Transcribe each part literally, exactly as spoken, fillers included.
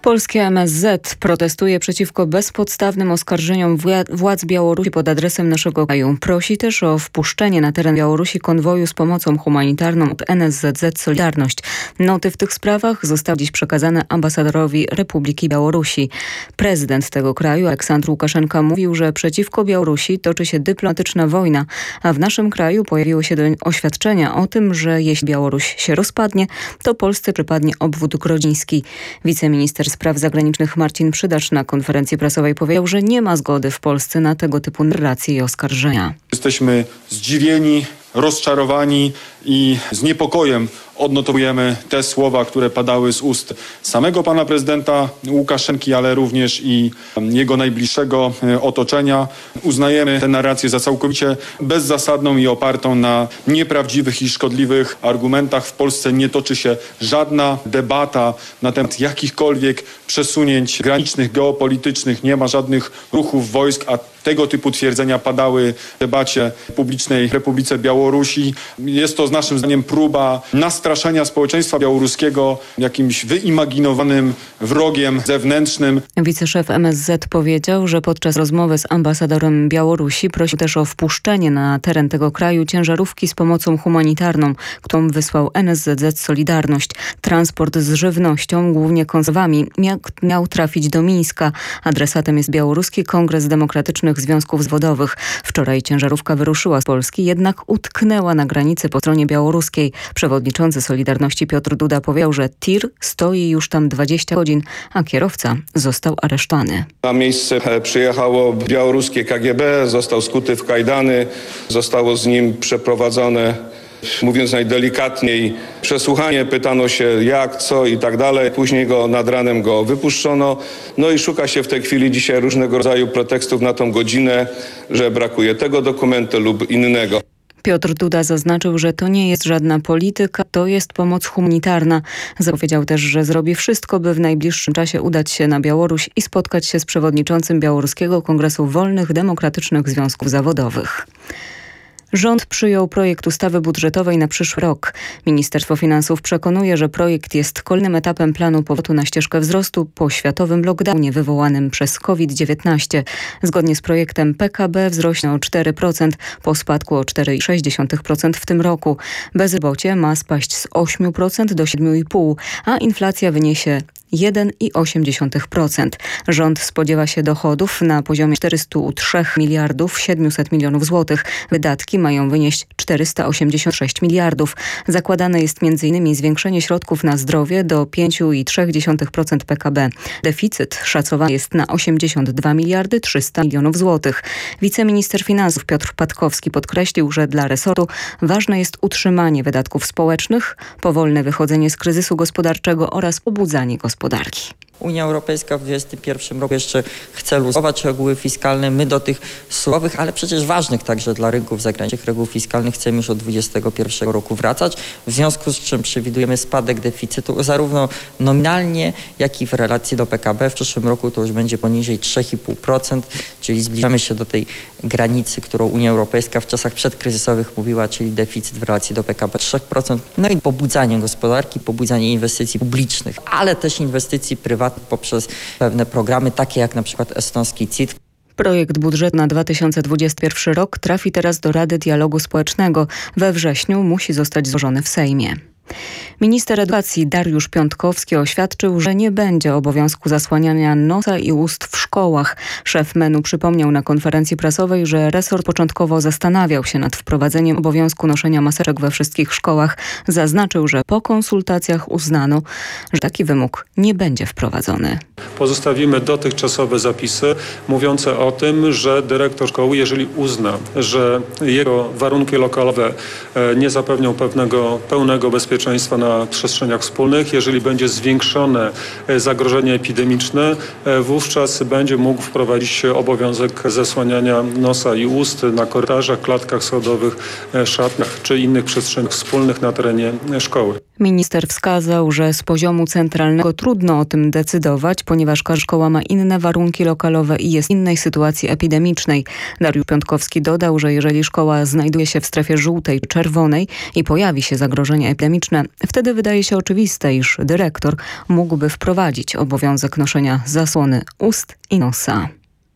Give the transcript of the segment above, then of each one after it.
Polskie M S Z protestuje przeciwko bezpodstawnym oskarżeniom władz Białorusi pod adresem naszego kraju. Prosi też o wpuszczenie na teren Białorusi konwoju z pomocą humanitarną od N S Z Z Solidarność. Noty w tych sprawach zostały dziś przekazane ambasadorowi Republiki Białorusi. Prezydent tego kraju, Aleksandr Łukaszenka, mówił, że przeciwko Białorusi toczy się dyplomatyczna wojna, a w naszym kraju pojawiły się oświadczenia o tym, że jeśli Białoruś się rozpadnie, to Polsce przypadnie obwód grodziński. Wiceminister Spraw Zagranicznych Marcin Przydacz na konferencji prasowej powiedział, że nie ma zgody w Polsce na tego typu narracje i oskarżenia. Jesteśmy zdziwieni, rozczarowani i z niepokojem odnotowujemy te słowa, które padały z ust samego pana prezydenta Łukaszenki, ale również i jego najbliższego otoczenia. Uznajemy tę narrację za całkowicie bezzasadną i opartą na nieprawdziwych i szkodliwych argumentach. W Polsce nie toczy się żadna debata na temat jakichkolwiek przesunięć granicznych, geopolitycznych. Nie ma żadnych ruchów wojsk, a tego typu twierdzenia padały w debacie publicznej w Republice Białorusi. Jest to z naszym zdaniem próba nastraszenia społeczeństwa białoruskiego jakimś wyimaginowanym wrogiem zewnętrznym. Wiceszef M S Z powiedział, że podczas rozmowy z ambasadorem Białorusi prosił też o wpuszczenie na teren tego kraju ciężarówki z pomocą humanitarną, którą wysłał N S Z Z Solidarność. Transport z żywnością, głównie konserwami, miał, miał trafić do Mińska. Adresatem jest Białoruski Kongres Demokratycznych Związków Zawodowych. Wczoraj ciężarówka wyruszyła z Polski, jednak utknęła na granicy po stronie białoruskiej. Przewodniczący Solidarności Piotr Duda powiedział, że tir stoi już tam dwadzieścia godzin, a kierowca został aresztowany. Na miejsce przyjechało białoruskie K G B, został skuty w kajdany, zostało z nim przeprowadzone, mówiąc najdelikatniej, przesłuchanie, pytano się jak, co i tak dalej. Później go nad ranem go wypuszczono. No i szuka się w tej chwili dzisiaj różnego rodzaju pretekstów na tą godzinę, że brakuje tego dokumentu lub innego. Piotr Duda zaznaczył, że to nie jest żadna polityka, to jest pomoc humanitarna. Zapowiedział też, że zrobi wszystko, by w najbliższym czasie udać się na Białoruś i spotkać się z przewodniczącym Białoruskiego Kongresu Wolnych Demokratycznych Związków Zawodowych. Rząd przyjął projekt ustawy budżetowej na przyszły rok. Ministerstwo Finansów przekonuje, że projekt jest kolejnym etapem planu powrotu na ścieżkę wzrostu po światowym lockdownie wywołanym przez COVID dziewiętnaście. Zgodnie z projektem P K B wzrośnie o cztery procent po spadku o cztery przecinek sześć procent w tym roku. Bezrobocie ma spaść z ośmiu procent do siedmiu przecinek pięć procent, a inflacja wyniesie jeden przecinek osiem procent. Rząd spodziewa się dochodów na poziomie czterysta trzy miliardów siedemset milionów złotych. Wydatki mają wynieść czterysta osiemdziesiąt sześć miliardów. Zakładane jest między innymi zwiększenie środków na zdrowie do pięć przecinek trzy procent P K B. Deficyt szacowany jest na osiemdziesiąt dwa miliardy trzysta milionów złotych. Wiceminister finansów Piotr Patkowski podkreślił, że dla resortu ważne jest utrzymanie wydatków społecznych, powolne wychodzenie z kryzysu gospodarczego oraz pobudzanie gospodarki. Unia Europejska w dwudziestym pierwszym roku jeszcze chce luzować reguły fiskalne. My do tych surowych, ale przecież ważnych także dla rynków zagranicznych reguł fiskalnych chcemy już od dwudziestego pierwszego roku wracać. W związku z czym przewidujemy spadek deficytu zarówno nominalnie, jak i w relacji do P K B. W przyszłym roku to już będzie poniżej trzy przecinek pięć procent, czyli zbliżamy się do tej granicy, którą Unia Europejska w czasach przedkryzysowych mówiła, czyli deficyt w relacji do P K B trzy procent. No i pobudzanie gospodarki, pobudzanie inwestycji publicznych, ale też inwestycji prywatnych poprzez pewne programy, takie jak na przykład estoński C I T. Projekt budżetu na dwa tysiące dwudziesty pierwszy rok trafi teraz do Rady Dialogu Społecznego. We wrześniu musi zostać złożony w Sejmie. Minister edukacji Dariusz Piontkowski oświadczył, że nie będzie obowiązku zasłaniania nosa i ust w szkołach. Szef M E N u przypomniał na konferencji prasowej, że resort początkowo zastanawiał się nad wprowadzeniem obowiązku noszenia maseczek we wszystkich szkołach. Zaznaczył, że po konsultacjach uznano, że taki wymóg nie będzie wprowadzony. Pozostawimy dotychczasowe zapisy mówiące o tym, że dyrektor szkoły, jeżeli uzna, że jego warunki lokalowe nie zapewnią pewnego pełnego bezpieczeństwa na przestrzeniach wspólnych, jeżeli będzie zwiększone zagrożenie epidemiczne, wówczas będzie mógł wprowadzić obowiązek zasłaniania nosa i ust na korytarzach, klatkach schodowych, szatniach czy innych przestrzeniach wspólnych na terenie szkoły. Minister wskazał, że z poziomu centralnego trudno o tym decydować, ponieważ każda szkoła ma inne warunki lokalowe i jest w innej sytuacji epidemicznej. Dariusz Piontkowski dodał, że jeżeli szkoła znajduje się w strefie żółtej czy czerwonej i pojawi się zagrożenie epidemiczne, eugeniczne. Wtedy wydaje się oczywiste, iż dyrektor mógłby wprowadzić obowiązek noszenia zasłony ust i nosa.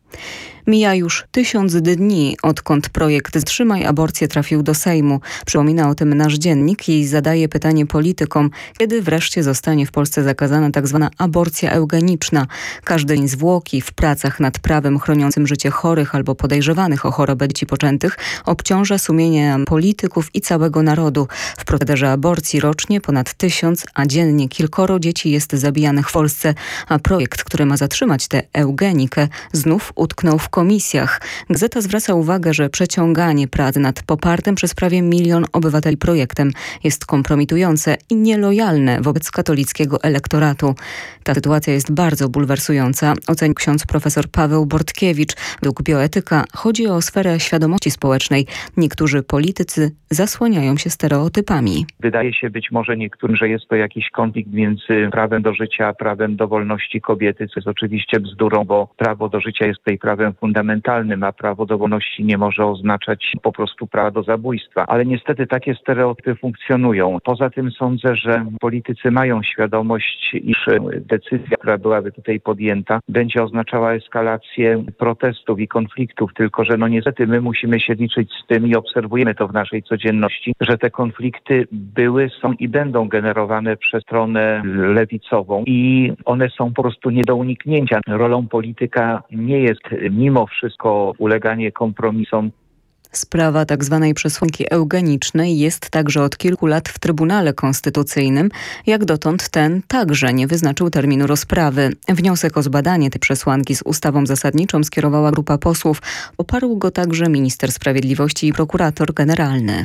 Mija już tysiąc dni, odkąd projekt Wstrzymaj aborcję trafił do Sejmu. Przypomina o tym nasz dziennik i zadaje pytanie politykom, kiedy wreszcie zostanie w Polsce zakazana tzw. aborcja eugeniczna. Każdy zwłoki w pracach nad prawem chroniącym życie chorych albo podejrzewanych o chorobę dzieci poczętych obciąża sumienie polityków i całego narodu. W procederze aborcji rocznie ponad tysiąc, a dziennie kilkoro dzieci jest zabijanych w Polsce, a projekt, który ma zatrzymać tę eugenikę, znów utknął w komisjach. Gazeta zwraca uwagę, że przeciąganie prac nad popartym przez prawie milion obywateli projektem jest kompromitujące i nielojalne wobec katolickiego elektoratu. Ta sytuacja jest bardzo bulwersująca, ocenił ksiądz profesor Paweł Bortkiewicz. Według bioetyka chodzi o sferę świadomości społecznej. Niektórzy politycy zasłaniają się stereotypami. Wydaje się być może niektórym, że jest to jakiś konflikt między prawem do życia a prawem do wolności kobiety, co jest oczywiście bzdurą, bo prawo do życia jest tutaj prawem fundamentalnym, a prawo do wolności nie może oznaczać po prostu prawa do zabójstwa. Ale niestety takie stereotypy funkcjonują. Poza tym sądzę, że politycy mają świadomość, iż decyzja, która byłaby tutaj podjęta, będzie oznaczała eskalację protestów i konfliktów, tylko że no niestety my musimy się liczyć z tym i obserwujemy to w naszej codzienności, że te konflikty były, są i będą generowane przez stronę lewicową i one są po prostu nie do uniknięcia. Rolą polityka nie jest mimo wszystko uleganie kompromisom. Sprawa tzw. przesłanki eugenicznej jest także od kilku lat w Trybunale Konstytucyjnym. Jak dotąd ten także nie wyznaczył terminu rozprawy. Wniosek o zbadanie tej przesłanki z ustawą zasadniczą skierowała grupa posłów. Poparł go także minister sprawiedliwości i prokurator generalny.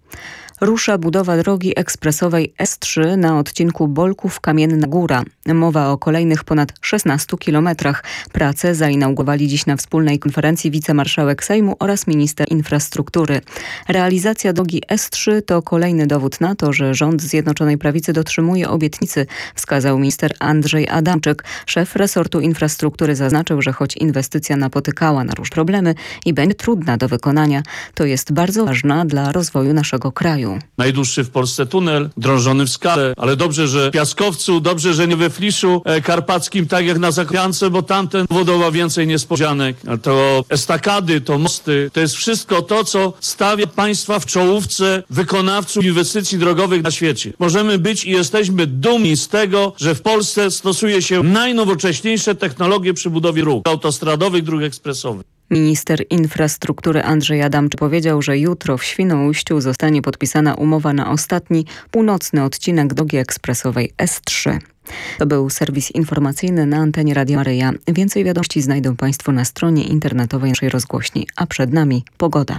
Rusza budowa drogi ekspresowej S trzy na odcinku Bolków-Kamienna Góra. Mowa o kolejnych ponad szesnastu kilometrach. Prace zainaugurowali dziś na wspólnej konferencji wicemarszałek Sejmu oraz minister infrastruktury. Realizacja drogi S trzy to kolejny dowód na to, że rząd Zjednoczonej Prawicy dotrzymuje obietnicy, wskazał minister Andrzej Adamczyk. Szef resortu infrastruktury zaznaczył, że choć inwestycja napotykała na różne problemy i będzie trudna do wykonania, to jest bardzo ważna dla rozwoju naszego kraju. Najdłuższy w Polsce tunel, drążony w skale, ale dobrze, że w Piaskowcu, dobrze, że nie we Fliszu e, Karpackim, tak jak na Zakopance, bo tamten powodował więcej niespodzianek. To estakady, to mosty, to jest wszystko to, co stawia państwa w czołówce wykonawców inwestycji drogowych na świecie. Możemy być i jesteśmy dumni z tego, że w Polsce stosuje się najnowocześniejsze technologie przy budowie dróg autostradowych, dróg ekspresowych. Minister infrastruktury Andrzej Adamczyk powiedział, że jutro w Świnoujściu zostanie podpisana umowa na ostatni północny odcinek drogi ekspresowej S trzy. To był serwis informacyjny na antenie Radia Maryja. Więcej wiadomości znajdą Państwo na stronie internetowej naszej rozgłośni, a przed nami pogoda.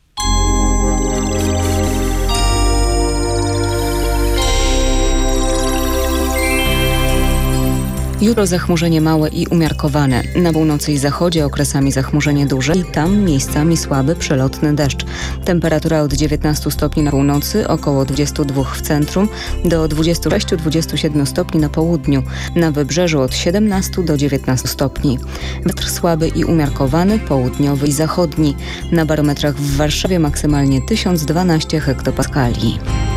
Jutro zachmurzenie małe i umiarkowane. Na północy i zachodzie okresami zachmurzenie duże i tam miejscami słaby przelotny deszcz. Temperatura od dziewiętnastu stopni na północy, około dwudziestu dwóch w centrum, do dwudziestu sześciu do dwudziestu siedmiu stopni na południu. Na wybrzeżu od siedemnastu do dziewiętnastu stopni. Wiatr słaby i umiarkowany, południowy i zachodni. Na barometrach w Warszawie maksymalnie tysiąc dwanaście hektopaskali.